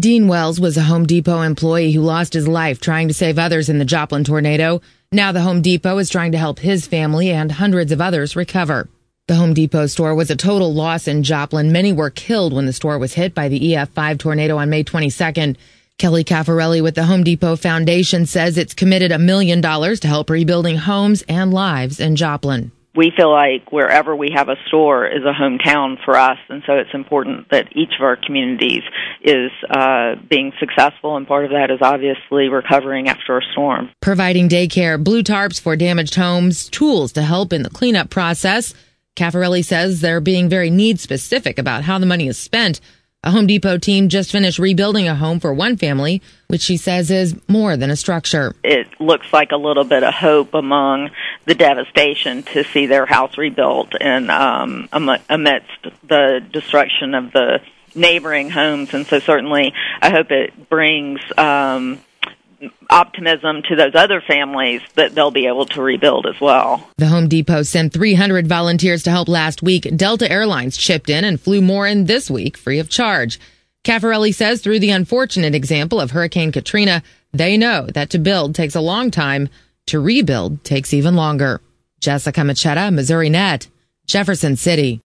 Dean Wells was a Home Depot employee who lost his life trying to save others in the Joplin tornado. Now the Home Depot is trying to help his family and hundreds of others recover. The Home Depot store was a total loss in Joplin. Many were killed when the store was hit by the EF5 tornado on May 22nd. Kelly Caffarelli with the Home Depot Foundation says it's committed $1 million to help rebuilding homes and lives in Joplin. We feel like wherever we have a store is a hometown for us, and so it's important that each of our communities is being successful, and part of that is obviously recovering after a storm. Providing daycare, blue tarps for damaged homes, tools to help in the cleanup process. Caffarelli says they're being very need-specific about how the money is spent. A Home Depot team just finished rebuilding a home for one family, which she says is more than a structure. It looks like a little bit of hope among the devastation to see their house rebuilt and amidst the destruction of the neighboring homes. And so certainly I hope it brings optimism to those other families that they'll be able to rebuild as well. The Home Depot sent 300 volunteers to help last week. Delta Airlines chipped in and flew more in this week free of charge. Caffarelli says through the unfortunate example of Hurricane Katrina, they know that to build takes a long time. To rebuild takes even longer. Jessica Machetta, Missouri Net, Jefferson City.